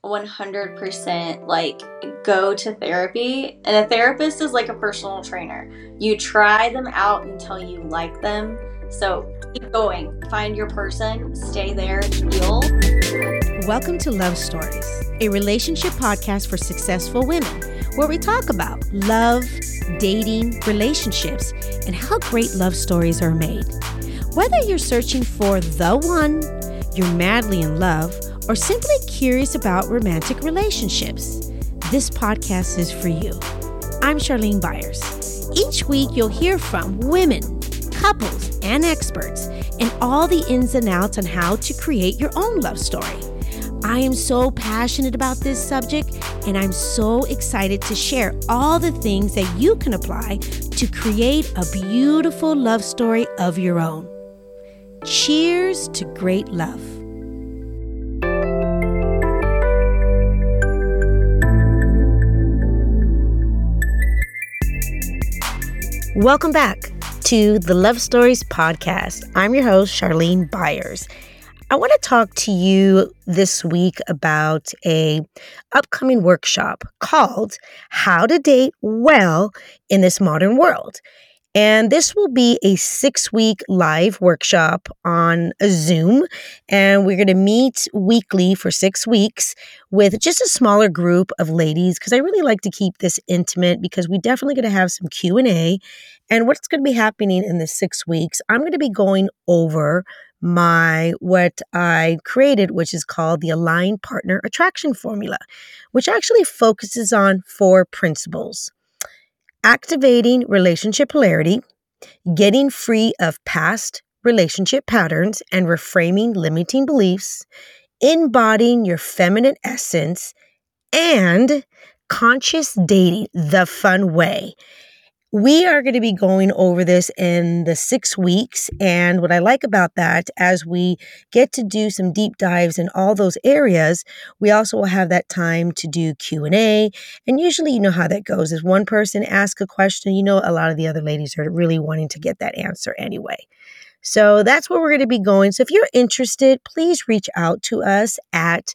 100% like go to therapy, and a therapist is like a personal trainer. You try them out until you like them. So keep going, find your person, stay there, heal. Welcome to Love Stories, a relationship podcast for successful women, where we talk about love, dating, relationships, and how great love stories are made. Whether you're searching for the one, you're madly in love, or simply curious about romantic relationships, this podcast is for you. I'm Charlene Byers. Each week, you'll hear from women, couples, and experts, and all the ins and outs on how to create your own love story. I am so passionate about this subject, and I'm so excited to share all the things that you can apply to create a beautiful love story of your own. Cheers to great love. Welcome back to the Love Stories podcast. I'm your host, Charlene Byers. I want to talk to you this week about a upcoming workshop called How to Date Well in This Modern World. And this will be a 6-week live workshop on a Zoom. And we're going to meet weekly for 6 weeks with just a smaller group of ladies, because I really like to keep this intimate, because we definitely going to have some Q&A. And what's going to be happening in the 6 weeks, I'm going to be going over what I created, which is called the Aligned Partner Attraction Formula, which actually focuses on 4 principles: activating relationship polarity, getting free of past relationship patterns and reframing limiting beliefs, embodying your feminine essence, and conscious dating the fun way. We are going to be going over this in the 6 weeks. And what I like about that, as we get to do some deep dives in all those areas, we also will have that time to do Q&A. And usually, you know how that goes. If one person asks a question, a lot of the other ladies are really wanting to get that answer anyway. So that's where we're going to be going. So if you're interested, please reach out to us at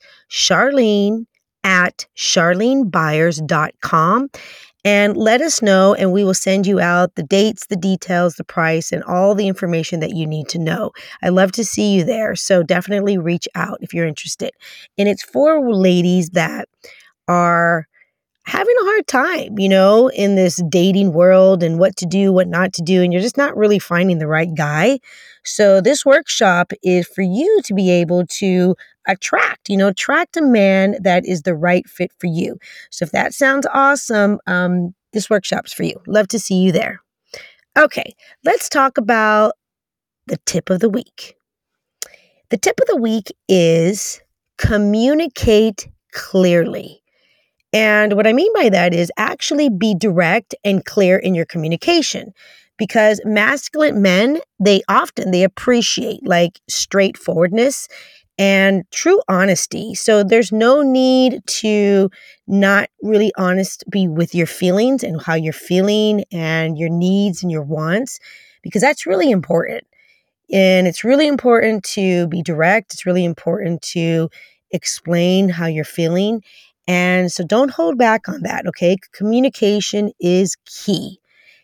charlenebyers.com. And let us know, and we will send you out the dates, the details, the price, and all the information that you need to know. I love to see you there, so definitely reach out if you're interested. And it's for ladies that are having a hard time, in this dating world and what to do, what not to do, and you're just not really finding the right guy. So this workshop is for you to be able to attract a man that is the right fit for you. So if that sounds awesome, this workshop's for you. Love to see you there. Okay, let's talk about the tip of the week. The tip of the week is communicate clearly. And what I mean by that is actually be direct and clear in your communication, because masculine men, they appreciate like straightforwardness and true honesty. So there's no need to not really be with your feelings and how you're feeling and your needs and your wants, because that's really important. And it's really important to be direct. It's really important to explain how you're feeling. And so don't hold back on that, okay? Communication is key.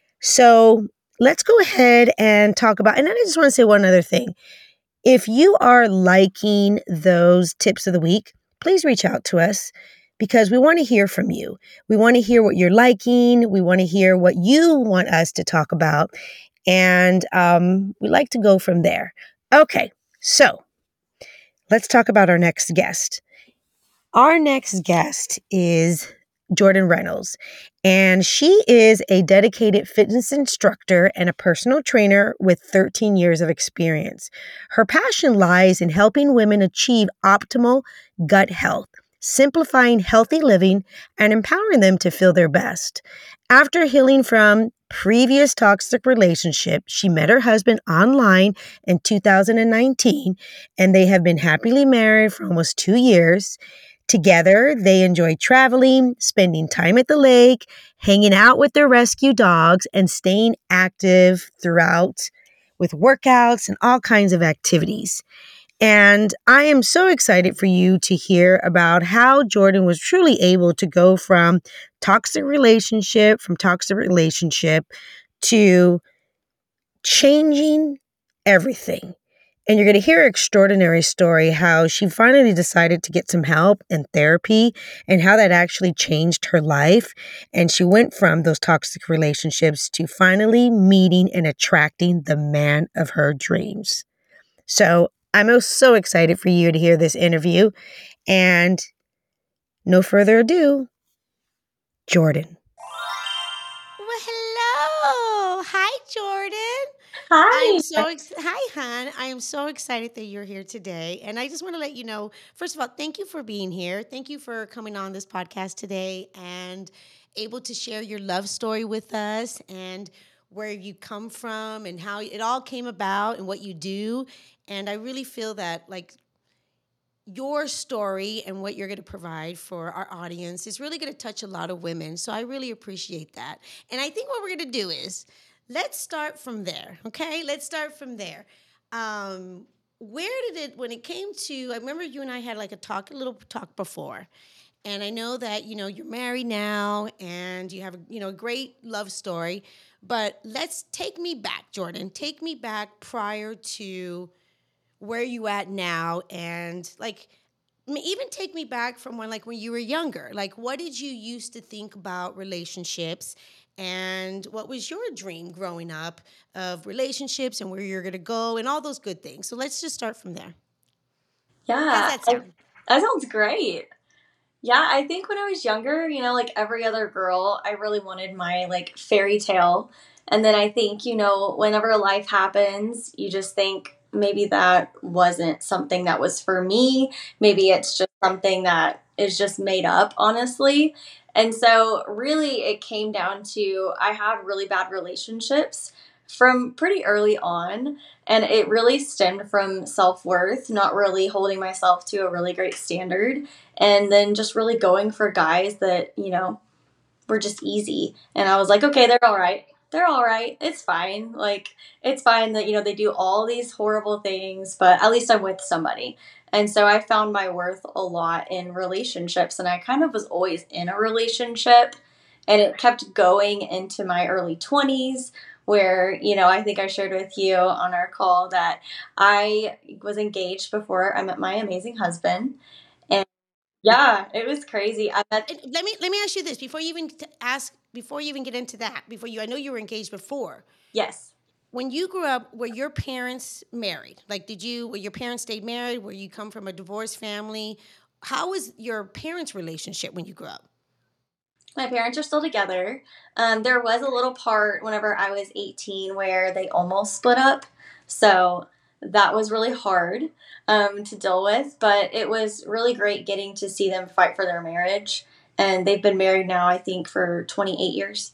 So let's go ahead and talk about, and I just want to say one other thing. If you are liking those tips of the week, please reach out to us, because we want to hear from you. We want to hear what you're liking. We want to hear what you want us to talk about. And we like to go from there. Okay, so let's talk about our next guest. Our next guest is Jordan Reynolds, and she is a dedicated fitness instructor and a personal trainer with 13 years of experience. Her passion lies in helping women achieve optimal gut health, simplifying healthy living, and empowering them to feel their best. After healing from previous toxic relationship, she met her husband online in 2019, and they have been happily married for almost 2 years. Together, they enjoy traveling, spending time at the lake, hanging out with their rescue dogs, and staying active throughout with workouts and all kinds of activities. And I am so excited for you to hear about how Jordan was truly able to go from toxic relationship to changing everything. And you're going to hear an extraordinary story how she finally decided to get some help and therapy and how that actually changed her life. And she went from those toxic relationships to finally meeting and attracting the man of her dreams. So I'm so excited for you to hear this interview. And no further ado, Jordan. Well, hello. Hi, Jordan. Hi. Hi, hon. I am so excited that you're here today. And I just want to let you know, first of all, thank you for being here. Thank you for coming on this podcast today and able to share your love story with us and where you come from and how it all came about and what you do. And I really feel that like your story and what you're going to provide for our audience is really going to touch a lot of women. So I really appreciate that. And I think what we're going to do is let's start from there. Okay. Let's start from there. Where did it, when it came to, I remember you and I had like a little talk before. And I know that, you're married now and you have, a great love story. But let's take me back, Jordan. Take me back prior to where you at now and like even take me back from when you were younger. Like what did you used to think about relationships and what was your dream growing up of relationships and where you're going to go and all those good things. So let's just start from there. How's Yeah, that sound? that sounds great. Yeah, I think when I was younger, like every other girl, I really wanted my like fairy tale. And then I think, whenever life happens, you just think maybe that wasn't something that was for me. Maybe it's just something that is just made up, honestly. And so really it came down to I had really bad relationships from pretty early on. And it really stemmed from self worth, not really holding myself to a really great standard and then just really going for guys that, were just easy. And I was like, okay, they're all right. They're all right. It's fine. Like, it's fine that, they do all these horrible things, but at least I'm with somebody. And so I found my worth a lot in relationships. And I kind of was always in a relationship. And it kept going into my early 20s, where, I think I shared with you on our call that I was engaged before I met my amazing husband. And yeah, it was crazy. I met, And let me ask you this before you even get into that, I know you were engaged before. yes. When you grew up, were your parents married? Like, were your parents stayed married? Were you come from a divorced family? How was your parents' relationship when you grew up? My parents are still together. There was a little part whenever I was 18 where they almost split up. So that was really hard to deal with, but it was really great getting to see them fight for their marriage. And they've been married now, I think, for 28 years.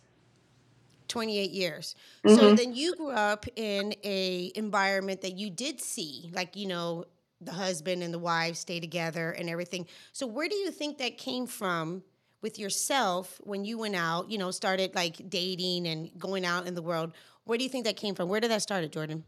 28 years. So Hmm. then you grew up in a environment that you did see, like, the husband and the wife stay together and everything. So where do you think that came from with yourself when you went out, started like dating and going out in the world? Where do you think that came from? Where did that start, Jordan?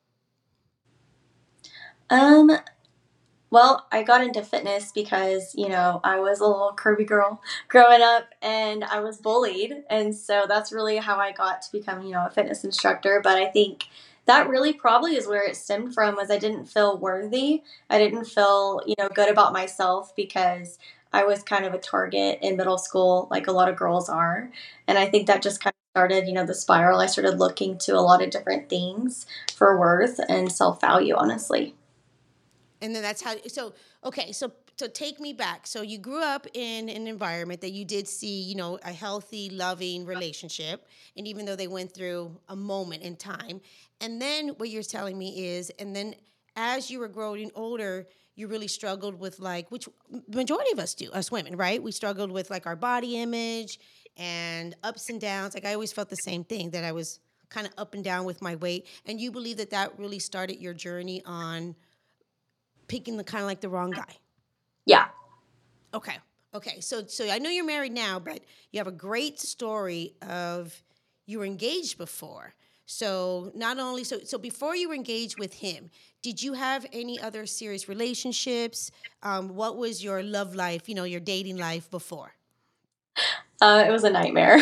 Um, Well, I got into fitness because, I was a little curvy girl growing up and I was bullied. And so that's really how I got to become, a fitness instructor. But I think that really probably is where it stemmed from was I didn't feel worthy. I didn't feel, good about myself because I was kind of a target in middle school, like a lot of girls are. And I think that just kind of started, the spiral. I started looking to a lot of different things for worth and self value, honestly. And then that's how. So okay, so take me back. So you grew up in an environment that you did see, a healthy, loving relationship, and even though they went through a moment in time, and then what you're telling me is, and then as you were growing older, you really struggled with like, which majority of us do, us women, right? We struggled with like our body image and ups and downs. Like I always felt the same thing that I was kind of up and down with my weight, and you believe that that really started your journey on picking the kind of like the wrong guy. Yeah. Okay. Okay. So I know you're married now, but you have a great story of you were engaged before. So not only so before you were engaged with him, did you have any other serious relationships? What was your love life, your dating life before? It was a nightmare.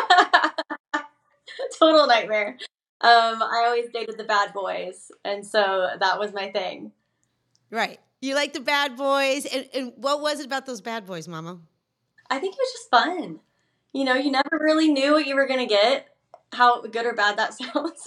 Total nightmare. I always dated the bad boys, and so that was my thing. Right. You like the bad boys. And what was it about those bad boys, Mama? I think it was just fun. You never really knew what you were gonna get, how good or bad that sounds.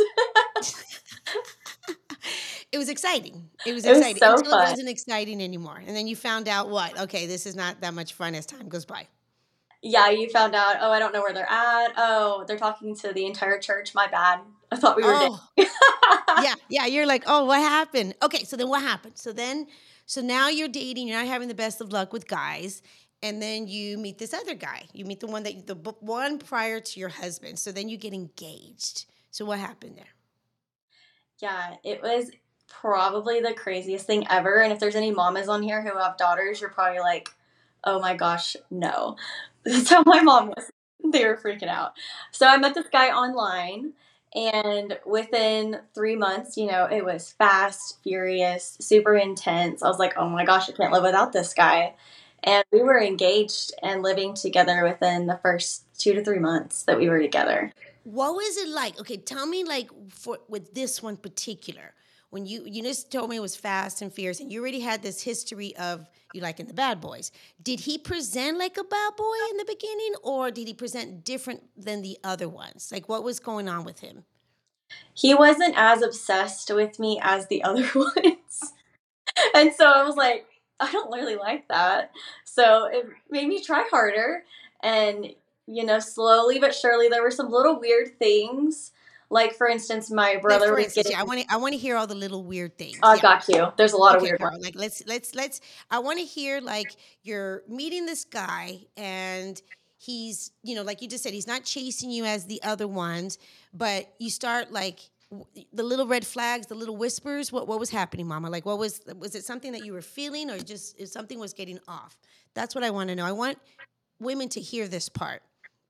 It was exciting. It was It was exciting so until it fun. wasn't exciting anymore. And then you found out what? Okay, this is not that much fun as time goes by. Yeah, you found out, oh, I don't know where they're at. Oh, they're talking to the entire church. My bad. I thought we were Oh, dating. yeah, yeah. You're like, oh, what happened? Okay, so then what happened? So now you're dating. You're not having the best of luck with guys, and then you meet this other guy. You meet the one prior to your husband. So then you get engaged. So what happened there? Yeah, it was probably the craziest thing ever. And if there's any mamas on here who have daughters, you're probably like, oh my gosh, no. That's how my mom was. They were freaking out. So I met this guy online, and within 3 months, it was fast, furious, super intense. I was like, oh my gosh, I can't live without this guy. And we were engaged and living together within the first 2 to 3 months that we were together. What was it like? Okay, tell me like for with this one particular. When you just told me it was fast and fierce, and you already had this history of you liking the bad boys. Did he present like a bad boy in the beginning, or did he present different than the other ones? Like what was going on with him? He wasn't as obsessed with me as the other ones. And so I was like, I don't really like that. So it made me try harder. And, slowly but surely, there were some little weird things. Like, for instance, my Like brother for was instance, getting, yeah, I want to hear all the little weird things. oh, Yeah. got you. There's a lot of Okay, weird ones. girl. Like let's I want to hear like you're meeting this guy and he's, like you just said, he's not chasing you as the other ones, but you start like the little red flags, the little whispers. What was happening, Mama? Like what was it something that you were feeling or just if something was getting off? That's what I want to know. I want women to hear this part.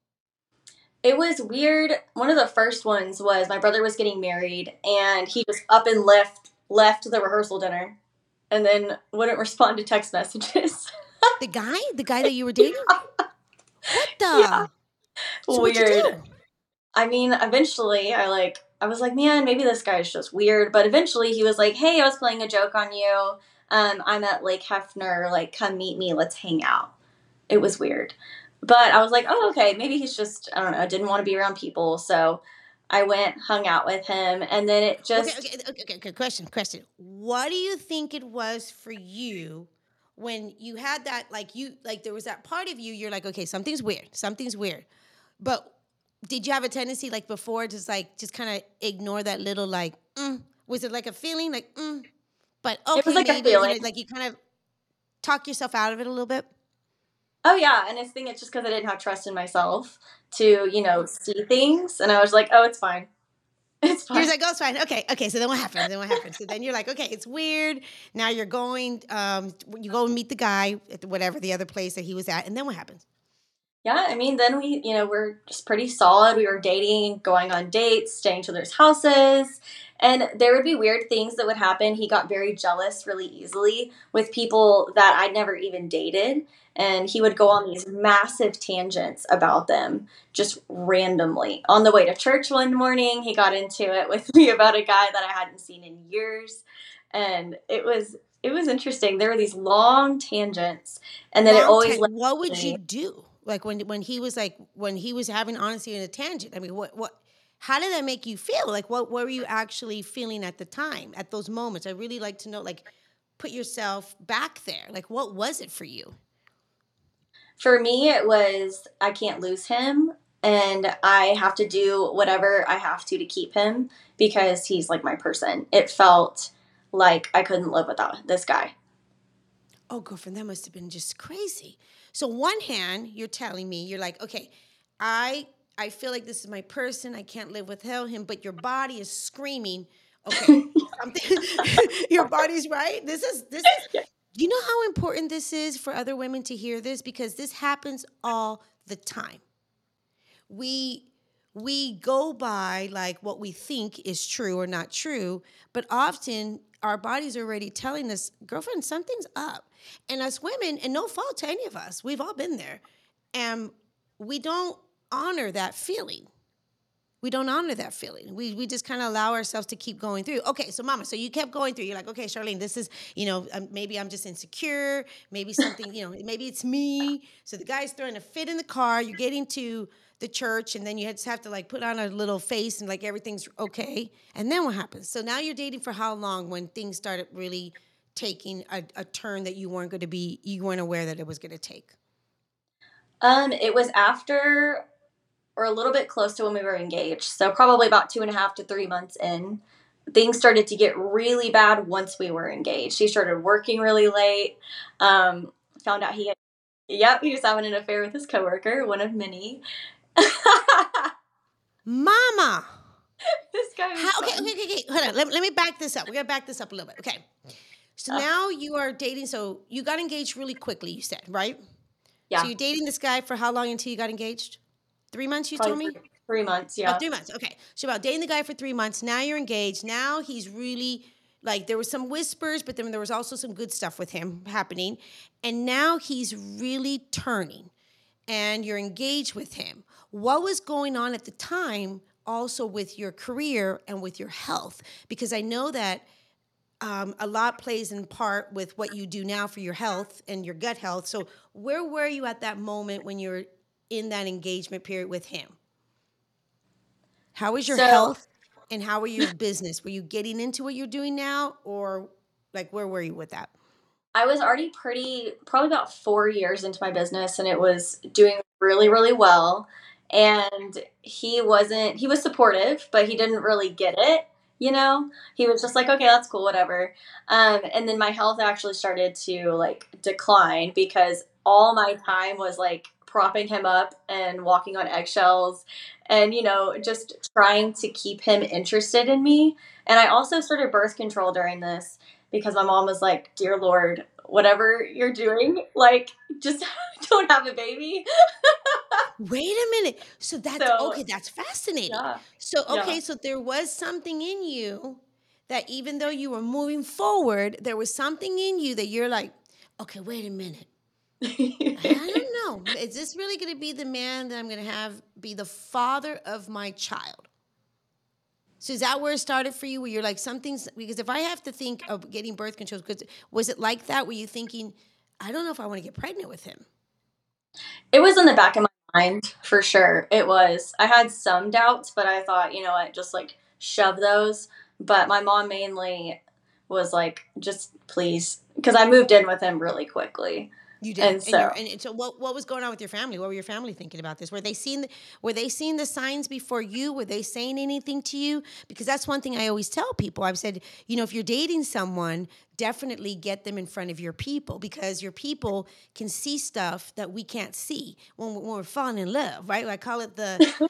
It was weird. One of the first ones was my brother was getting married, and he just up and left the rehearsrsal dinner, and then wouldn't respond to text messages. The guy that you were dating? What Yeah, the? So what'd you weird. do? I mean, eventually I was like, man, maybe this guy's just weird. But eventually he was like, hey, I was playing a joke on you. I'm at Lake Hefner. Like, come meet me. Let's hang out. It was weird. But I was like, oh, okay, maybe he's just, I don't know, didn't want to be around people. So I went, hung out with him. And then it Okay, just, okay, okay, okay, okay. Question. What do you think it was for you when you had that, like there was that part of you, you're like, okay, something's weird. But did you have a tendency like before, just kind of ignore that little was it like a feeling like, but it was okay, like a maybe, feeling. like you kind of talk yourself out of it a little bit? Oh, yeah. And I think it's just because I didn't have trust in myself to, see things. And I was like, oh, it's fine. It's You're fine. like, oh, it's fine. Okay. So then what happens? So then you're like, okay, it's weird. Now you're going, you go and meet the guy at whatever the other place that he was at, and then what happens? Yeah, I mean, then we, we're just pretty solid. We were dating, going on dates, staying to others' houses, and there would be weird things that would happen. He got very jealous really easily with people that I'd never even dated, and he would go on these massive tangents about them just randomly. On the way to church one morning, he got into it with me about a guy that I hadn't seen in years, and it was interesting. There were these long tangents, and then it Long always time. led What would to you do? Like when he was having honesty in a tangent. I mean, what? How did that make you feel? Like, what were you actually feeling at the time, at those moments? I really like to know. Like, put yourself back there. Like, what was it for you? For me, it was I can't lose him, and I have to do whatever I have to keep him because he's like my person. It felt like I couldn't live without this guy. Oh, girlfriend, that must have been just crazy. So one hand, you're telling me, you're like, okay, I I feel like this is my person. I can't live without him, but your body is screaming, okay, something your body's right. This is do you know how important this is for other women to hear this? Because this happens all the time. We we go by like what we think is true or not true, but often our bodies are already telling us, girlfriend, something's up. And as women, and no fault to any of us, we've all been there. And we don't honor that feeling. We don't honor that feeling. We just kind of allow ourselves to keep going through. Okay, so mama, so you kept going through. You're like, okay, Charlene, this is, maybe I'm just insecure. Maybe something, maybe it's me. So the guy's throwing a fit in the car. You're getting to the church, and then you just have to like put on a little face and like everything's okay. And then what happens? So now you're dating for how long when things started really taking a turn that you weren't aware that it was going to take? It was after or a little bit close to when we were engaged. So probably about 2.5 to 3 months in. Things started to get really bad once we were engaged. He started working really late. Found out he was having an affair with his coworker, one of many. Mama! This guy was okay. Hold on. Let me back this up. We're going to back this up a little bit. Okay. So now you are dating. So you got engaged really quickly, you said, right? Yeah. So you're dating this guy for how long until you got engaged? 3 months, you told me? 3 months, yeah. 3 months, okay. So about dating the guy for 3 months. Now you're engaged. Now he's really, like, there was some whispers, but then there was also some good stuff with him happening. And now he's really turning. And you're engaged with him. What was going on at the time also with your career and with your health? Because I know that a lot plays in part with what you do now for your health and your gut health. So where were you at that moment when you're in that engagement period with him? How was your health and how were your business? Were you getting into what you're doing now, or like where were you with that? I was already probably about 4 years into my business, and it was doing really, really well. And he was supportive, but he didn't really get it. He was just like, okay, that's cool, whatever. And then my health actually started to like decline because all my time was like propping him up and walking on eggshells and, just trying to keep him interested in me. And I also started birth control during this because my mom was like, dear Lord, whatever you're doing, like, just don't have a baby. Wait a minute. So that's okay. That's fascinating. Yeah. So, okay. So there was something in you that even though you were moving forward, there was something in you that you're like, okay, wait a minute. I don't know. Is this really going to be the man that I'm going to have be the father of my child? So is that where it started for you, where you're like, something's, because if I have to think of getting birth control, was it like that? Were you thinking, I don't know if I want to get pregnant with him? It was in the back of my mind, for sure. It was. I had some doubts, but I thought, you know what, just like shove those. But my mom mainly was like, just please, because I moved in with him really quickly. You did. And so what was going on with your family? What were your family thinking about this? Were they seeing the signs before you? Were they saying anything to you? Because that's one thing I always tell people. I've said, if you're dating someone, definitely get them in front of your people, because your people can see stuff that we can't see when we're falling in love, right? I call it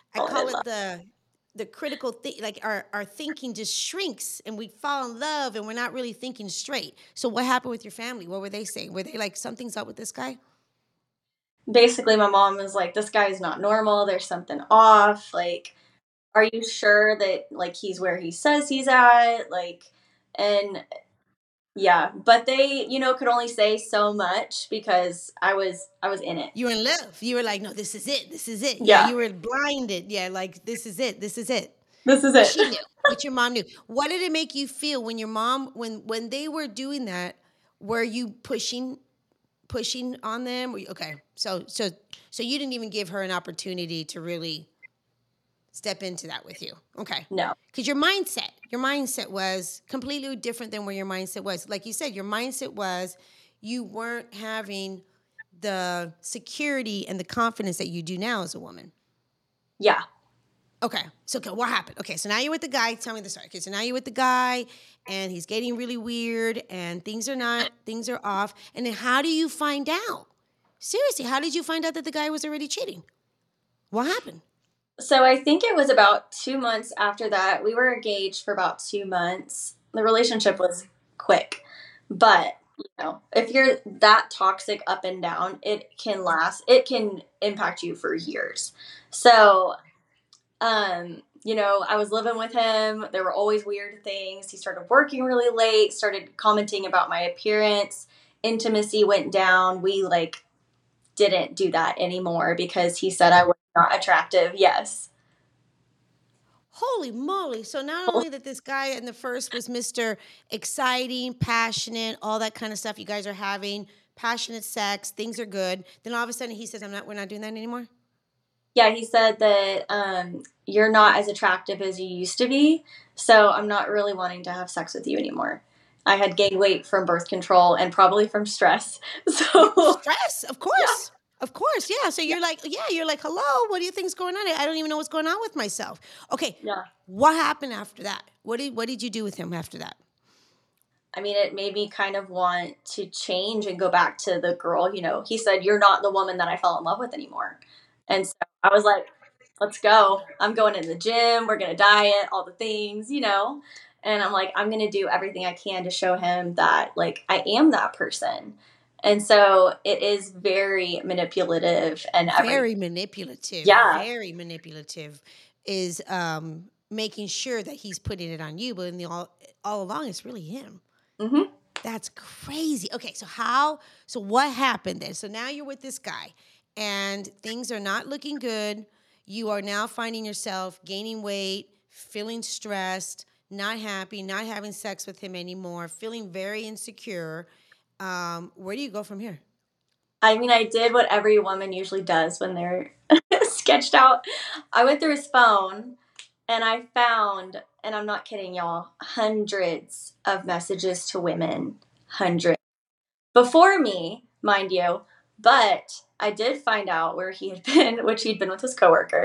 the critical thing, like our thinking just shrinks and we fall in love and we're not really thinking straight. So what happened with your family? What were they saying? Were they like, something's up with this guy? Basically, my mom was like, this guy is not normal. There's something off. Like, are you sure that like he's where he says he's at? Like, and yeah, but they, could only say so much because I was in it. You were in love. You were like, no, this is it. This is it. Yeah. You were blinded. Yeah, like this is it. This is it. This is it. She knew. What your mom knew. What did it make you feel when your mom, when they were doing that? Were you pushing on them? Okay, so you didn't even give her an opportunity to really step into that with you. Okay. No. Because your mindset was completely different than where your mindset was. Like you said, your mindset was you weren't having the security and the confidence that you do now as a woman. Yeah. Okay. So what happened? Okay. So now you're with the guy. Tell me the story. Okay. So now you're with the guy and he's getting really weird and things are off. And then how do you find out? Seriously, how did you find out that the guy was already cheating? What happened? So I think it was about 2 months after that. We were engaged for about 2 months. The relationship was quick, but if you're that toxic up and down, it can impact you for years. So I was living with him. There were always weird things. He started working really late, started commenting about my appearance. Intimacy went down. We like didn't do that anymore because he said I was not attractive. Yes. Holy moly. So not only that this guy in the first was Mr. Exciting, passionate, all that kind of stuff you guys are having, passionate sex, things are good. Then all of a sudden he says, we're not doing that anymore. Yeah, he said that you're not as attractive as you used to be, so I'm not really wanting to have sex with you anymore. I had gained weight from birth control and probably from stress. So Stress, of course. Yeah. Of course, yeah. So you're like, hello, what do you think's going on? I don't even know what's going on with myself. Okay. Yeah. What happened after that? What did you do with him after that? I mean, it made me kind of want to change and go back to the girl. He said, "You're not the woman that I fell in love with anymore." And so I was like, let's go. I'm going to the gym. We're going to diet, all the things. And I'm like, I'm going to do everything I can to show him that, like, I am that person. And so it is very manipulative and very manipulative. Yeah. Very manipulative is making sure that he's putting it on you, but all along it's really him. Mm-hmm. That's crazy. Okay, so what happened then? So now you're with this guy and things are not looking good. You are now finding yourself gaining weight, feeling stressed, not happy, not having sex with him anymore, feeling very insecure. Where do you go from here? I mean, I did what every woman usually does when they're sketched out. I went through his phone and I found, and I'm not kidding y'all, hundreds of messages to women. Hundreds. Before me, mind you. But I did find out where he had been, which he'd been with his coworker.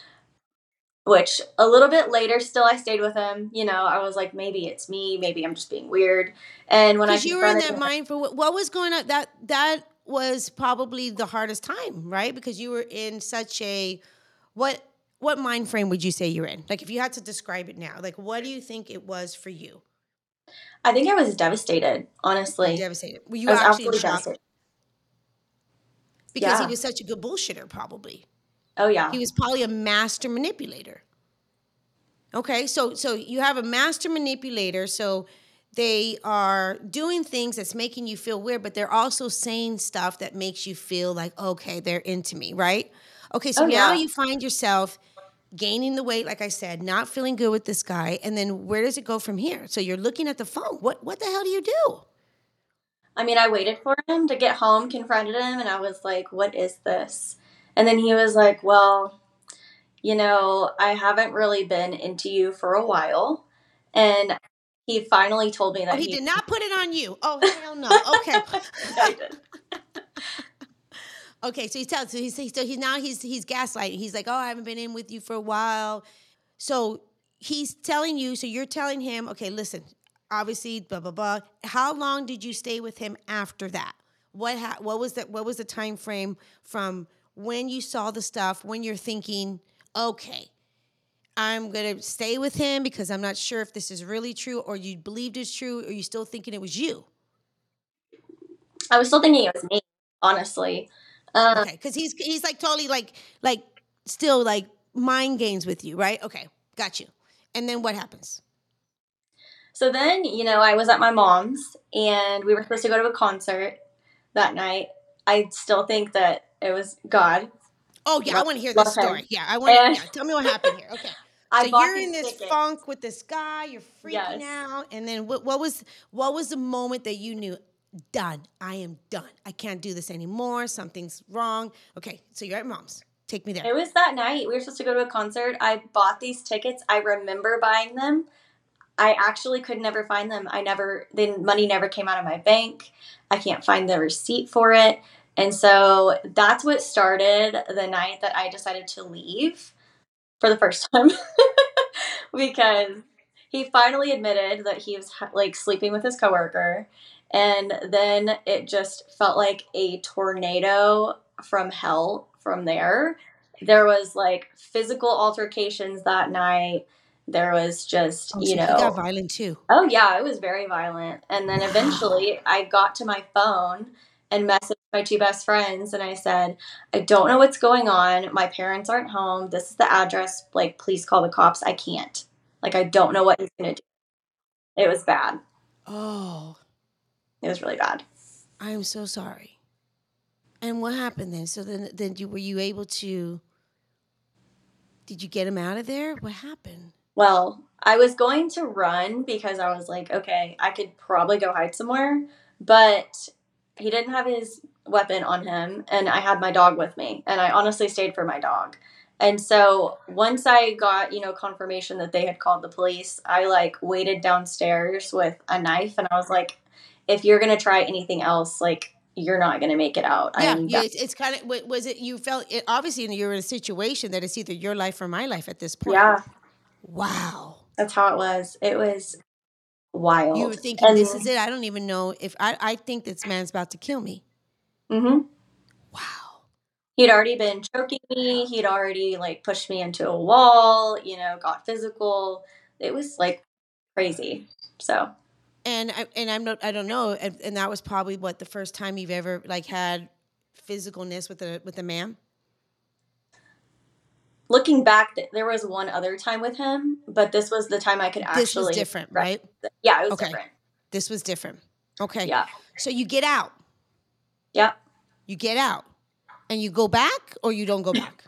Which a little bit later, still I stayed with him. I was like, maybe it's me, maybe I'm just being weird. And when you were in that mind for what was going on, that was probably the hardest time, right? Because you were in such a what mind frame would you say you're in? Like if you had to describe it now, like what do you think it was for you? I think I was devastated, honestly. Devastated. Were you actually in shock? Devastated. Because he was such a good bullshitter, probably. Oh, yeah. He was probably a master manipulator. Okay, so you have a master manipulator, so they are doing things that's making you feel weird, but they're also saying stuff that makes you feel like, okay, they're into me, right? Okay, so now you find yourself gaining the weight, like I said, not feeling good with this guy, and then where does it go from here? So you're looking at the phone. What the hell do you do? I mean, I waited for him to get home, confronted him, and I was like, what is this? And then he was like, well, I haven't really been into you for a while. And he finally told me that he did not put it on you. Oh, hell no. Okay. I did. Okay, so he's gaslighting. He's like, oh, I haven't been in with you for a while. So he's telling you, so you're telling him, okay, listen, obviously, blah, blah, blah. How long did you stay with him after that? What was the time frame from when you saw the stuff, when you're thinking, okay, I'm going to stay with him because I'm not sure if this is really true, or you believed it's true, or you still thinking it was you? I was still thinking it was me, honestly. Okay, because he's like totally like still like mind games with you, right? Okay, got you. And then what happens? So then, I was at my mom's and we were supposed to go to a concert that night. I still think that it was God. Oh, yeah, I want to hear this story. Yeah, I want to tell me what happened here. Okay. So you're in this funk with this guy, you're freaking out, and then what was the moment that you knew, done, I am done. I can't do this anymore. Something's wrong. Okay, so you're at mom's. Take me there. It was that night. We were supposed to go to a concert. I bought these tickets. I remember buying them. I actually could never find them. The money never came out of my bank. I can't find the receipt for it. And so that's what started the night that I decided to leave for the first time. Because he finally admitted that he was like sleeping with his coworker. And then it just felt like a tornado from hell from there. There was like physical altercations that night. There was just, so he got violent too. Oh, yeah, it was very violent. And then eventually I got to my phone and messaged my two best friends and I said, I don't know what's going on. My parents aren't home. This is the address. Like, please call the cops. I can't. Like, I don't know what he's going to do. It was bad. Oh. It was really bad. I'm so sorry. And what happened then? So then were you able to, did you get him out of there? What happened? Well, I was going to run because I was like, okay, I could probably go hide somewhere, but he didn't have his weapon on him, and I had my dog with me, and I honestly stayed for my dog. And so once I got, confirmation that they had called the police, I like waited downstairs with a knife, and I was like, if you're going to try anything else, like, you're not going to make it out. Yeah, it's kind of, was it, you felt, it, obviously you're in a situation that it's either your life or my life at this point. Yeah. Wow. That's how it was. It was wild. You were thinking, this is it. I don't even know if, I think this man's about to kill me. Mm-hmm. Wow. He'd already been choking me. He'd already like pushed me into a wall, got physical. It was like crazy. So. And I don't know. And that was probably what, the first time you've ever like had physicalness with a man? Looking back, there was one other time with him, but this was the time I could actually. This was different, right? Yeah, it was different. This was different. Okay. Yeah. So you get out. Yeah. You get out, and you go back, or you don't go back.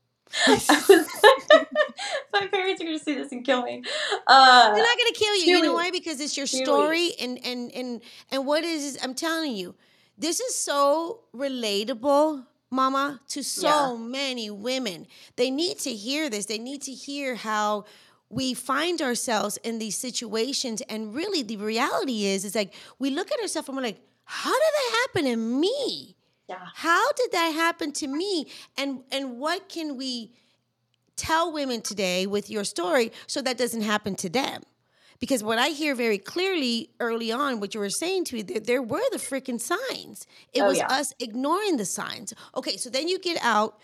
My parents are going to see this and kill me. They're not going to kill you. You know why? Because it's your story, and what is? I'm telling you, this is so relatable, Mama, to so many women. They need to hear this. They need to hear how we find ourselves in these situations, and really, the reality is like we look at ourselves and we're like, "How did that happen to me? Yeah. How did that happen to me? And what can we tell women today with your story so that doesn't happen to them?" Because what I hear very clearly early on, what you were saying to me, there were the freaking signs. It was us ignoring the signs. Okay, so then you get out,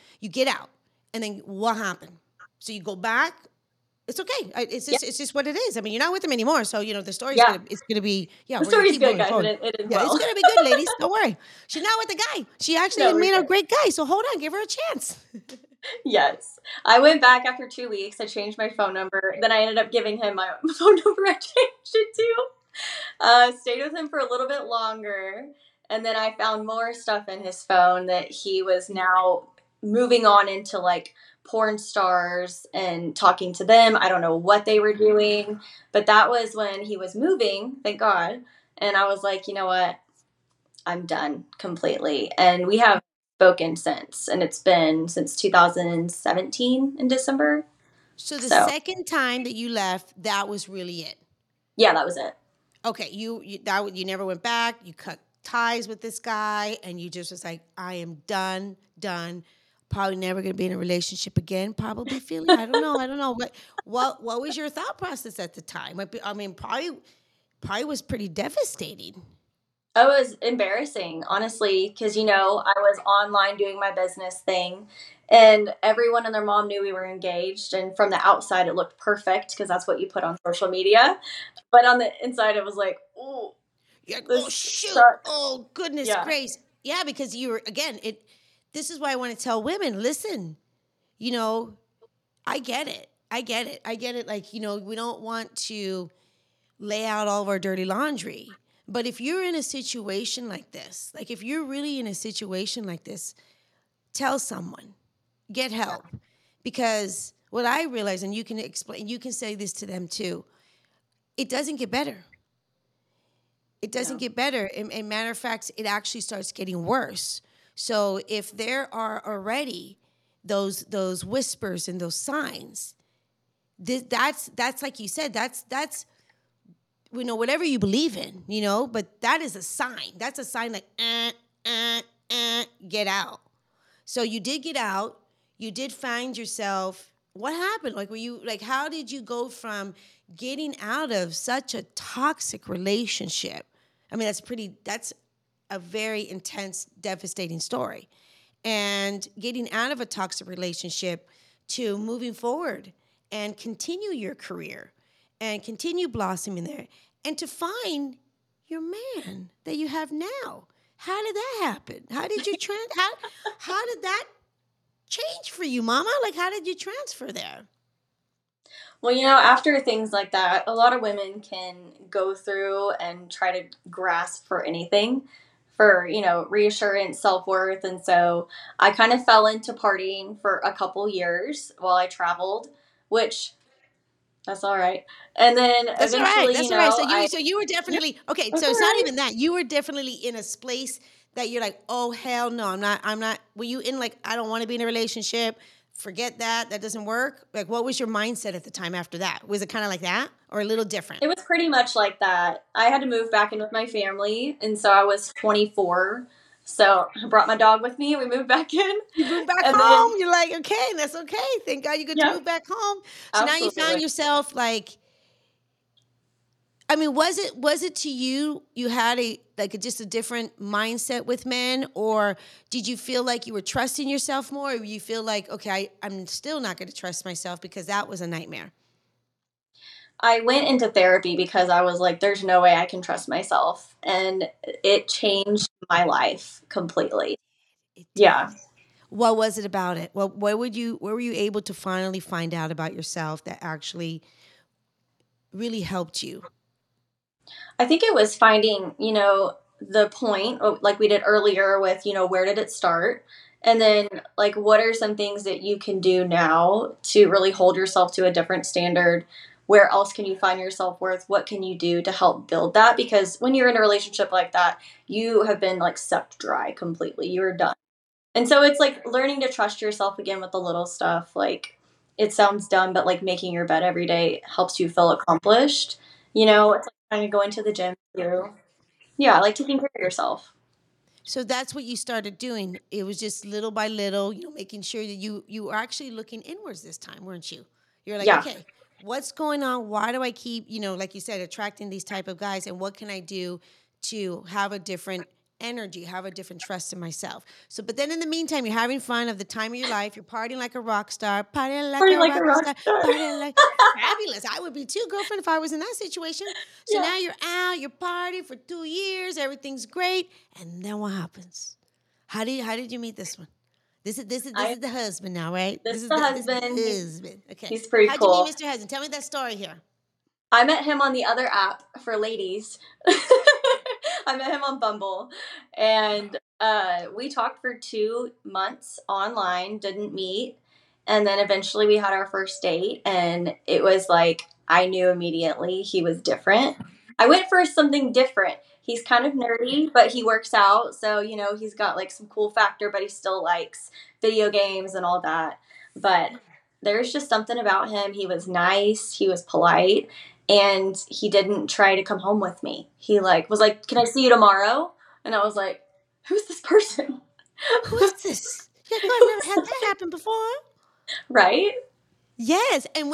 and then what happened? So you go back. It's okay. It's just what it is. I mean, you're not with him anymore, so the story's gonna be the story's good, guys. It is well. It's gonna be good, ladies. Don't worry. She's not with the guy. She actually made a great guy. So hold on, give her a chance. Yes. I went back after 2 weeks. I changed my phone number. Then I ended up giving him my phone number I changed it to. Stayed with him for a little bit longer. And then I found more stuff in his phone that he was now moving on into like porn stars and talking to them. I don't know what they were doing, but that was when he was moving, thank God. And I was like, you know what? I'm done completely. And we have spoken since, and it's been since 2017 in December. So the second time that you left, that was really it. Yeah, that was it. Okay, you never went back. You cut ties with this guy, and you just was like, I am done. Probably never going to be in a relationship again. Probably feeling, I don't know. What was your thought process at the time? I mean, probably was pretty devastating. It was embarrassing, honestly, because, I was online doing my business thing, and everyone and their mom knew we were engaged, and from the outside, it looked perfect, because that's what you put on social media, but on the inside, it was like, oh, shoot, oh, goodness grace. Yeah, because you were, again, this is why I want to tell women, listen, I get it. Like, we don't want to lay out all of our dirty laundry. But if you're in a situation like this, like if you're really in a situation like this, tell someone, get help. Because what I realize, and you can explain, you can say this to them too, it doesn't get better. It doesn't get better. And matter of fact, it actually starts getting worse. So if there are already those whispers and those signs, that's like you said, that's whatever you believe in, but that is a sign. That's a sign like, get out. So you did get out. You did find yourself. What happened? Like, how did you go from getting out of such a toxic relationship? I mean, that's a very intense, devastating story. And getting out of a toxic relationship to moving forward and continue your career and continue blossoming there, and to find your man that you have now. How did that happen? How did you how did that change for you, Mama? Like, how did you transfer there? Well, after things like that, a lot of women can go through and try to grasp for anything for, reassurance, self worth. And so I kind of fell into partying for a couple years while I traveled, which that's all right. And then That's all right. eventually, That's all right. I, So you were yeah, definitely okay. that's So all it's not right. even that. You were definitely in a place that you're like, oh hell no, I'm not. I'm not. Were you in like, I don't want to be in a relationship. Forget that. That doesn't work. Like, what was your mindset at the time after that? Was it kind of like that, or a little different? It was pretty much like that. I had to move back in with my family, and so I was 24. So I brought my dog with me, and we moved back in. You moved back And then, home. You're like, okay, that's okay. Thank God you get to yeah, move back home. So now you found absolutely. yourself like, I mean, was it to you? You had just a different mindset with men, or did you feel like you were trusting yourself more, or you feel like, okay, I'm still not going to trust myself because that was a nightmare? I went into therapy because I was like, there's no way I can trust myself. And it changed my life completely. It Yeah. did. What was it about it? Well, where were you able to finally find out about yourself that actually really helped you? I think it was finding, the point, like we did earlier with, where did it start? And then, like, what are some things that you can do now to really hold yourself to a different standard? Where else can you find your self worth? What can you do to help build that? Because when you're in a relationship like that, you have been like sucked dry completely. You're done. And so it's like learning to trust yourself again with the little stuff. Like, it sounds dumb, but like making your bed every day helps you feel accomplished. It's like kind of going to the gym too. Yeah, like taking care of yourself. So that's what you started doing. It was just little by little, making sure that you were actually looking inwards this time, weren't you? You're like, Yeah. okay, what's going on? Why do I keep, like you said, attracting these type of guys, and what can I do to have a different energy, have a different trust in myself? So, but then in the meantime, you're having fun of the time of your life. You're partying like a rock star, partying like Party a like a rock rock star, star. partying like fabulous. I would be too, girlfriend, if I was in that situation. So Yeah. now you're out, you're partying for 2 years, everything's great, and then what happens? How did you meet this one? This I is the husband now, right? This This is is the the husband. husband. Okay. He's pretty How'd you meet cool. Mr. Husband? Tell me that story here. I met him on the other app for ladies. I met him on Bumble, and we talked for 2 months online, didn't meet, and then eventually we had our first date, and it was like I knew immediately he was different. I went for something different. He's kind of nerdy, but he works out, so he's got like some cool factor, but he still likes video games and all that. But there's just something about him. He was nice, he was polite, and he didn't try to come home with me. He like was like, "Can I see you tomorrow?" And I was like, "Who's this person?" Who is this? Yeah, no, I've never had that happen before. Right? Yes, and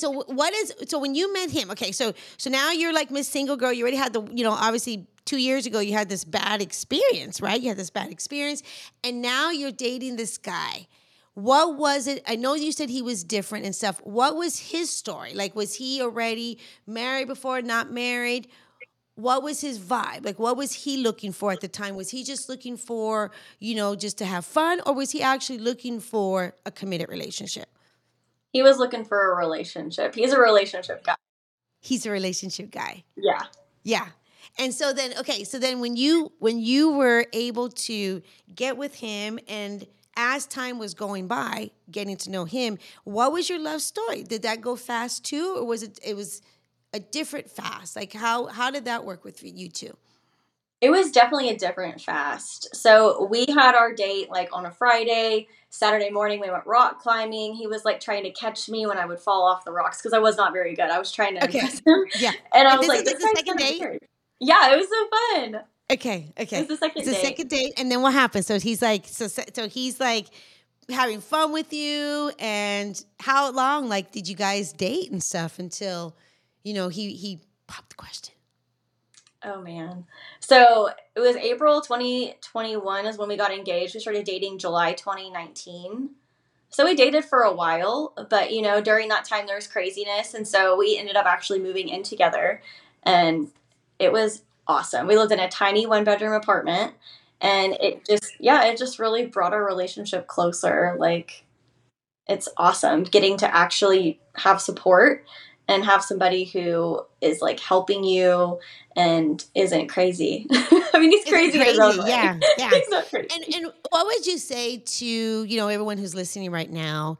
so when you met him, okay, so now you're like Miss Single Girl. You already had obviously 2 years ago you had this bad experience, right? You had this bad experience, and now you're dating this guy. What was it? I know you said he was different and stuff. What was his story? Like, was he already married before, not married? What was his vibe? Like, what was he looking for at the time? Was he just looking for, just to have fun, or was he actually looking for a committed relationship? He was looking for a relationship. He's a relationship guy. He's a relationship guy. Yeah. Yeah. And so then, okay, so then when you were able to get with him, and as time was going by, getting to know him, what was your love story? Did that go fast too, or was a different fast? Like, how did that work with you two? It was definitely a different fast. So we had our date like on a Friday. Saturday morning, we went rock climbing. He was like trying to catch me when I would fall off the rocks because I was not very good. I was trying to Okay. impress him. Yeah. And I And was this like, is this like the guy's second kind of date? weird. Yeah, it was so fun. Okay, It was okay. the It's second a date. second date, and then what happens? So he's like, so he's like having fun with you, and how long, like, did you guys date and stuff until, he popped the question? Oh man. So it was April 2021 is when we got engaged. We started dating July 2019. So we dated for a while, but during that time there was craziness, and so we ended up actually moving in together, and it was awesome. We lived in a tiny one bedroom apartment, And it just really brought our relationship closer. Like, it's awesome getting to actually have support and have somebody who is like helping you and isn't crazy. I mean, he's Isn't crazy in his own crazy? way. Yeah, yeah. He's not crazy. And what would you say to, everyone who's listening right now?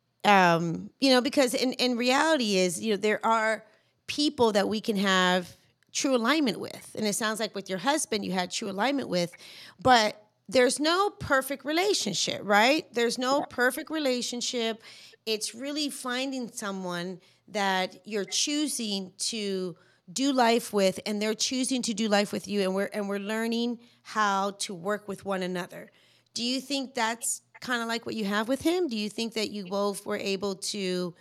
Because in reality is, there are people that we can have true alignment with. And it sounds like with your husband, you had true alignment with, but there's no perfect relationship, right? There's no perfect relationship. It's really finding someone that you're choosing to do life with, and they're choosing to do life with you, and we're learning how to work with one another. Do you think that's kind of like what you have with him? Do you think that you both were able to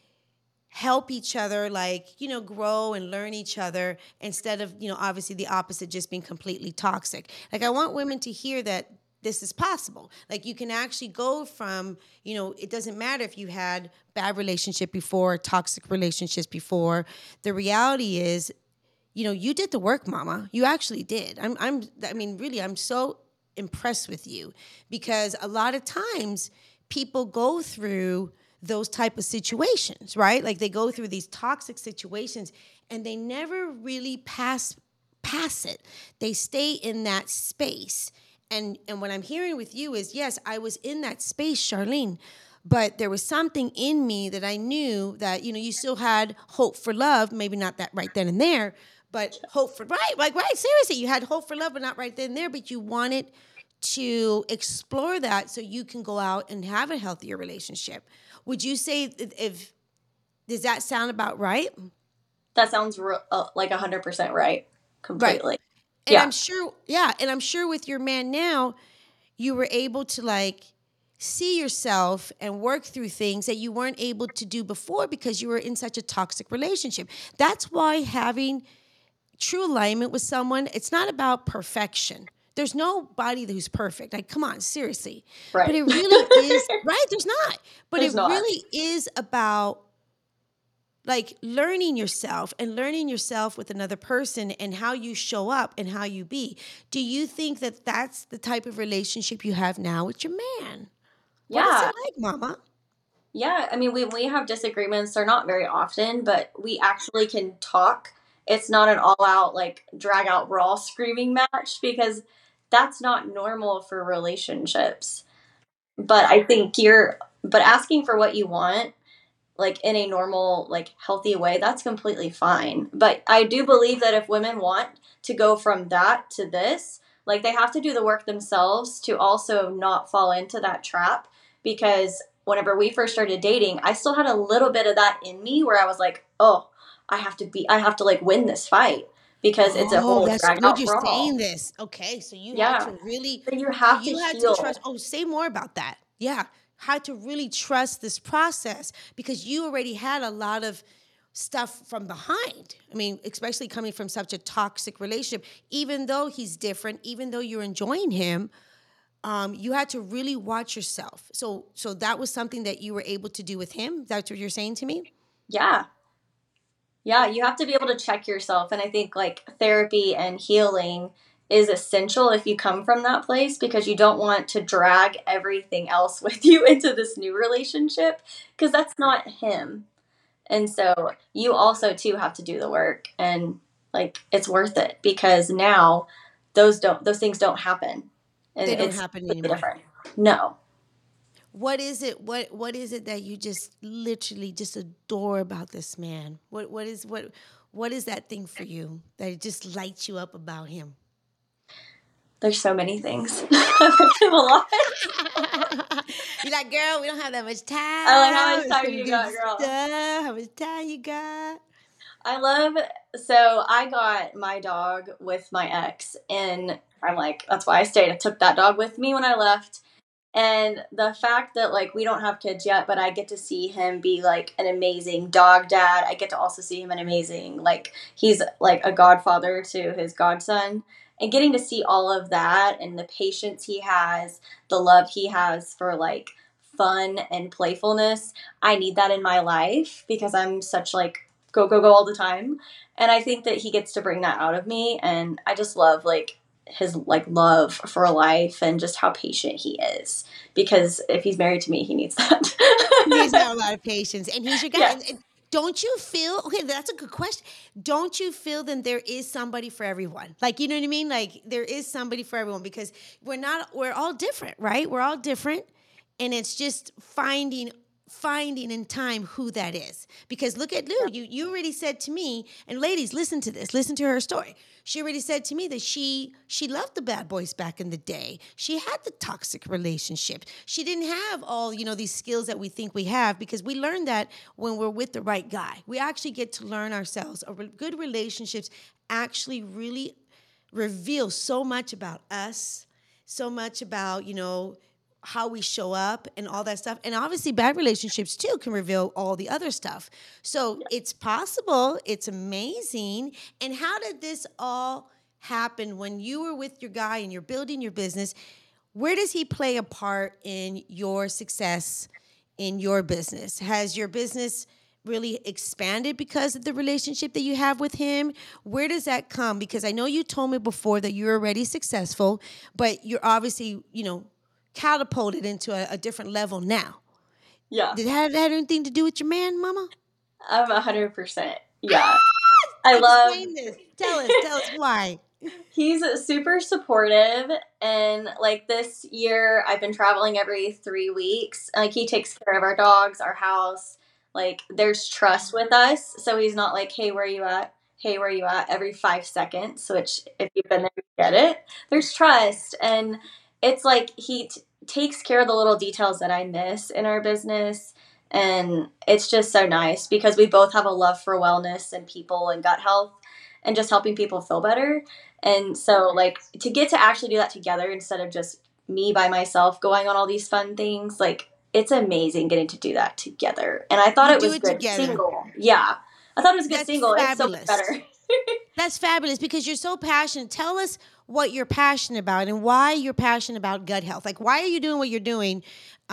help each other, like, grow and learn each other instead of, obviously the opposite, just being completely toxic? Like, I want women to hear that this is possible. Like, you can actually go from, it doesn't matter if you had bad relationship before, toxic relationships before. The reality is, you did the work, mama. You actually did. Really, I'm so impressed with you, because a lot of times people go through those type of situations, right? Like, they go through these toxic situations and they never really pass it. They stay in that space. And what I'm hearing with you is, yes, I was in that space, Charlene, but there was something in me that I knew that, you still had hope for love, maybe not that right then and there, but hope for, right, seriously, you had hope for love, but not right then and there, but you wanted to explore that so you can go out and have a healthier relationship. Would you say, if does that sound about right? That sounds like 100% right. Right. Completely. And Yeah. I'm sure, yeah, and I'm sure with your man now, you were able to, like, see yourself and work through things that you weren't able to do before because you were in such a toxic relationship. That's why having true alignment with someone, it's not about perfection. There's nobody who's perfect. Like, come on, seriously. But Right. it really is, right? There's not. But it There's not. really is about, like, learning yourself and learning yourself with another person and how you show up and how you be. Do you think that that's the type of relationship you have now with your man? What is Yeah. it like, mama? Yeah. I mean, we have disagreements. They're not very often, but we actually can talk. It's not an all out, like, drag out raw screaming match, because that's not normal for relationships. But I think but asking for what you want, like, in a normal, like, healthy way, that's completely fine. But I do believe that if women want to go from that to this, like, they have to do the work themselves to also not fall into that trap. Because whenever we first started dating, I still had a little bit of that in me where I was like, oh, I have to, like, win this fight, because it's a Oh, whole that's drag good out you're brawl. saying this. Okay, so you had Yeah. to really, But you so have to you had to trust. heal. Oh, say more about that. Yeah, had to really trust this process because you already had a lot of stuff from behind. I mean, especially coming from such a toxic relationship, even though he's different, even though you're enjoying him, you had to really watch yourself. So that was something that you were able to do with him. That's what you're saying to me? Yeah. Yeah, you have to be able to check yourself. And I think, like, therapy and healing is essential if you come from that place, because you don't want to drag everything else with you into this new relationship, because that's not him. And so you also too have to do the work, and, like, it's worth it, because now those things don't happen, and They don't it's happen completely anymore. different. No. What is it? What is it that you just literally just adore about this man? What is that thing for you that it just lights you up about him? There's so many things. I like him a lot. You're like, girl, we don't have that much I like, how time. much It's time some you good got, girl? stuff. How much time you got? I love, so I got my dog with my ex, and I'm like, that's why I stayed. I took that dog with me when I left. And the fact that, like, we don't have kids yet, but I get to see him be, like, an amazing dog dad. I get to also see him an amazing, like, he's like a godfather to his godson. And getting to see all of that, and the patience he has, the love he has for, like, fun and playfulness, I need that in my life, because I'm such, like, go, go, go all the time. And I think that he gets to bring that out of me. And I just love, like, his like love for life and just how patient he is. Because if he's married to me, he needs He's that. got a lot of patience, and he's your guy. Yes. And don't you feel okay? That's a good question. Don't you feel that there is somebody for everyone? Like, you know what I mean? Like, there is somebody for everyone because we're all different, right? We're all different, and it's just finding in time who that is. Because look at Lou. You already said to me, and ladies, listen to this. Listen to her story. She already said to me that she loved the bad boys back in the day. She had the toxic relationship. She didn't have all, these skills that we think we have because we learned that when we're with the right guy. We actually get to learn ourselves. Good relationships actually really reveal so much about us, so much about, how we show up and all that stuff. And obviously bad relationships too can reveal all the other stuff. So it's possible, it's amazing. And how did this all happen when you were with your guy and you're building your business? Where does he play a part in your success in your business? Has your business really expanded because of the relationship that you have with him? Where does that come? Because I know you told me before that you're already successful, but you're obviously, catapulted into a different level now. Yeah. Did that have anything to do with your man, Mama? I'm 100%. Yeah. I love. Explain this. Tell us why. He's super supportive, and like this year I've been traveling every 3 weeks. Like he takes care of our dogs, our house. Like there's trust with us, so he's not like, "Hey, where are you at? Hey, where are you at?" every 5 seconds. Which if you've been there, you get it. There's trust, and it's like he takes care of the little details that I miss in our business. And it's just so nice because we both have a love for wellness and people and gut health and just helping people feel better. And so, like, to get to actually do that together instead of just me by myself going on all these fun things, like, it's amazing getting to do that together. And I thought You it do was it good together. single. Yeah. I thought it was good That's single. It's so much fabulous. better. That's fabulous because you're so passionate. Tell us what you're passionate about and why you're passionate about gut health. Like, why are you doing what you're doing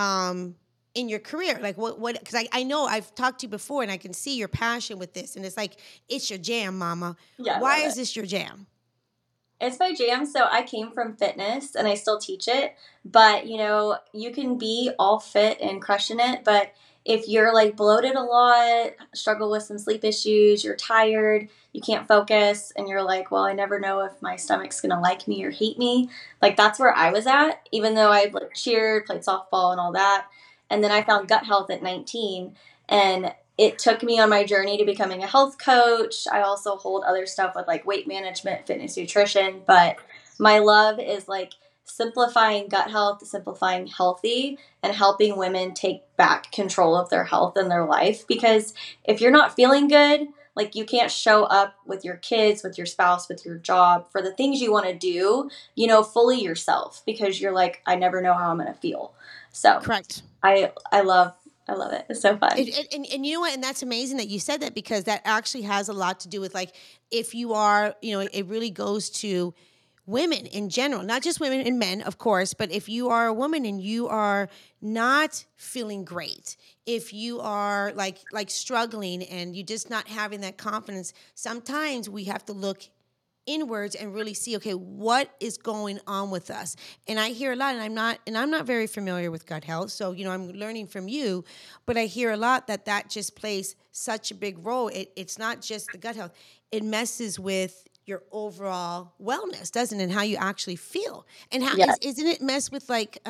in your career? Like, what? Because I know I've talked to you before and I can see your passion with this. And it's like, it's your jam, Mama. Yeah. Why is this your jam? It's my jam. So I came from fitness and I still teach it. But, you can be all fit and crushing it. But if you're like bloated a lot, struggle with some sleep issues, you're tired, you can't focus, and you're like, well, I never know if my stomach's going to like me or hate me. Like that's where I was at, even though I like cheered, played softball and all that. And then I found gut health at 19. And it took me on my journey to becoming a health coach. I also hold other stuff with like weight management, fitness, nutrition, but my love is like simplifying gut health, simplifying healthy, and helping women take back control of their health and their life. Because if you're not feeling good, like you can't show up with your kids, with your spouse, with your job for the things you want to do, fully yourself because you're like, I never know how I'm going to feel. So Correct. I love it. It's so fun. And you know what? And that's amazing that you said that because that actually has a lot to do with like, if you are, it really goes to women in general, not just women and men, of course, but if you are a woman and you are not feeling great, if you are like struggling and you're just not having that confidence, sometimes we have to look inwards and really see, okay, what is going on with us? And I hear a lot, and I'm not very familiar with gut health, so I'm learning from you, but I hear a lot that just plays such a big role. It's not just the gut health; it messes with your overall wellness, doesn't it? And how you actually feel, and how isn't it mess with like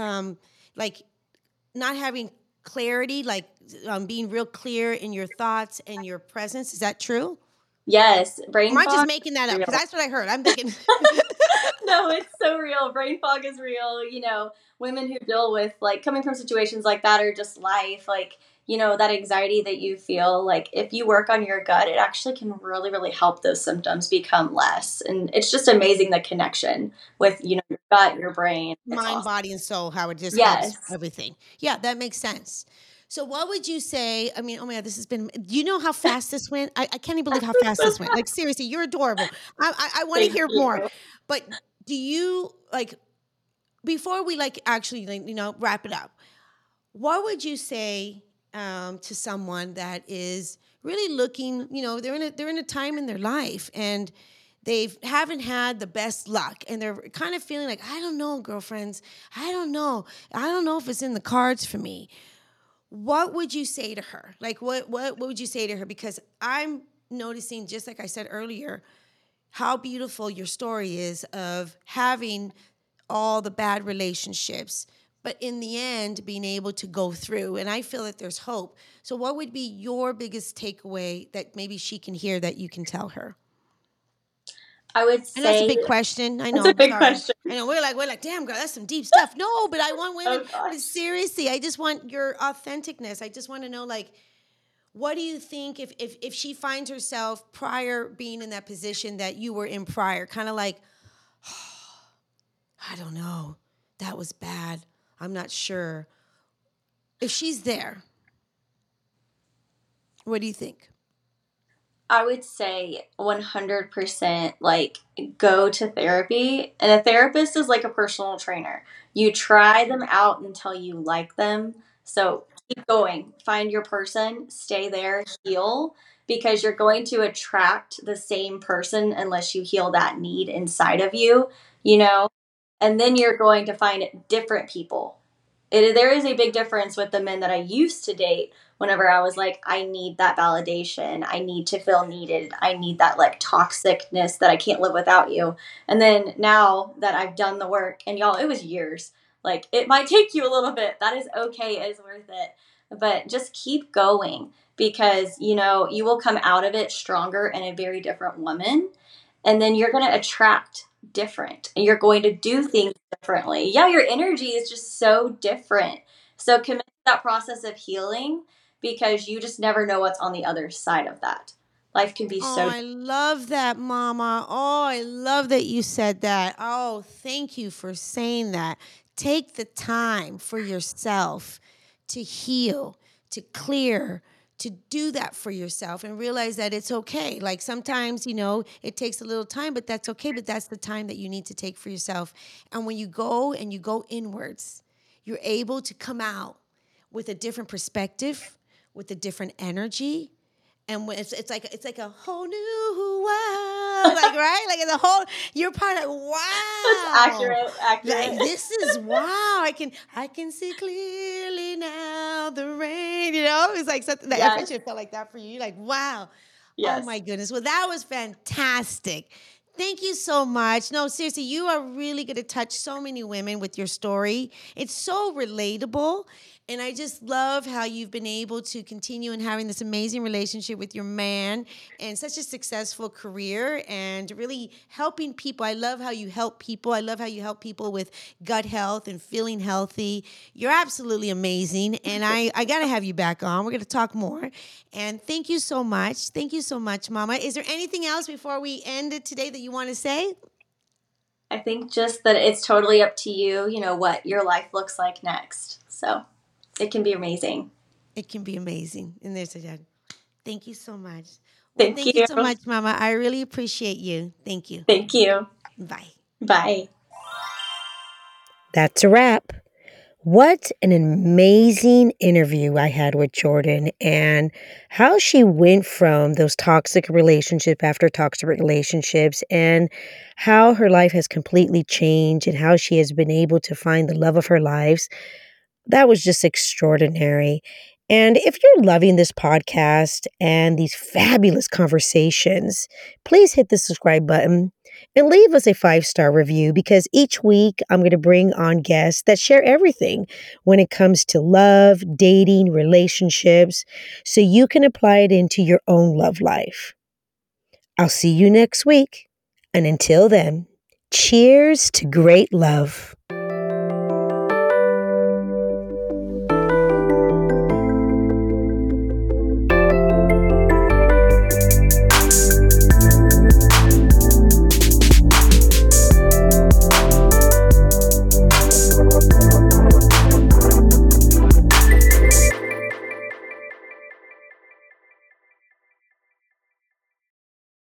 not having clarity, like being real clear in your thoughts and your presence? Is that true? Yes, brain Am I fog. just making that up? Because that's what I heard. I'm thinking. No, it's so real. Brain fog is real. Women who deal with like coming from situations like that or just life, like, that anxiety that you feel, like if you work on your gut, it actually can really, really help those symptoms become less. And it's just amazing the connection with, your gut, your brain. It's Mind, awesome. body, and soul, how it just Yes. helps everything. Yeah, that makes sense. So what would you say? I mean, oh my God, this has been, do you know how fast this went? I can't even believe how fast this went. Like, seriously, you're adorable. I want to Thank hear you. more. But do you, like, before we, like, actually, like, wrap it up, what would you say to someone that is really looking, they're in a time in their life and they haven't had the best luck and they're kind of feeling like, I don't know, girlfriends. I don't know. I don't know if it's in the cards for me. What would you say to her? Like, what would you say to her? Because I'm noticing, just like I said earlier, how beautiful your story is of having all the bad relationships, but in the end, being able to go through. And I feel that there's hope. So what would be your biggest takeaway that maybe she can hear that you can tell her? I would I know it's a say big question. I it's a know. big Sorry. question. I know. We're like, damn, girl, that's some deep stuff. No, but I want women. Oh gosh. But seriously, I just want your authenticness. I just want to know, like, what do you think if she finds herself prior being in that position that you were in prior, kind of like, oh, I don't know, that was bad. I'm not sure. If she's there, what do you think? I would say 100% like go to therapy. And a therapist is like a personal trainer. You try them out until you like them. So keep going. Find your person, stay there, heal, because you're going to attract the same person unless you heal that need inside of you, you know? And then you're going to find different people. There is a big difference with the men that I used to date whenever I was like, I need that validation. I need to feel needed. I need that like toxicness that I can't live without you. And then now that I've done the work, and y'all, it was years. Like, it might take you a little bit. That is okay. It is worth it. But just keep going because, you will come out of it stronger and a very different woman. And then you're going to attract different and you're going to do things differently. Yeah, your energy is just so different. So commit to that process of healing because you just never know what's on the other side of that. Life can be so. Oh, I love that, Mama. Oh, I love that you said that. Oh, thank you for saying that. Take the time for yourself to heal, to clear, to do that for yourself and realize that it's okay. Like sometimes, it takes a little time, but that's okay. But that's the time that you need to take for yourself. And when you go inwards, you're able to come out with a different perspective, with a different energy. And when it's like a whole new world, like right, like it's a whole. You're part of wow. That's accurate. Like this is wow. I can see clearly now the rain. It's like something that I felt like that for you. You're like wow. Yes. Oh my goodness. Well, that was fantastic. Thank you so much. No, seriously, you are really going to touch so many women with your story. It's so relatable. And I just love how you've been able to continue and having this amazing relationship with your man and such a successful career and really helping people. I love how you help people. I love how you help people with gut health and feeling healthy. You're absolutely amazing. And I got to have you back on. We're going to talk more. And thank you so much. Thank you so much, Mama. Is there anything else before we end it today that you want to say? I think just that it's totally up to you, what your life looks like next. So it can be amazing. It can be amazing. And there's a dad. Thank you so much. Thank you so much, Mama. I really appreciate you. Thank you. Thank you. Bye. Bye. That's a wrap. What an amazing interview I had with Jordan and how she went from those toxic relationship after toxic relationships and how her life has completely changed and how she has been able to find the love of her lives. That was just extraordinary. And if you're loving this podcast and these fabulous conversations, please hit the subscribe button and leave us a 5-star review because each week I'm going to bring on guests that share everything when it comes to love, dating, relationships, so you can apply it into your own love life. I'll see you next week. And until then, cheers to great love.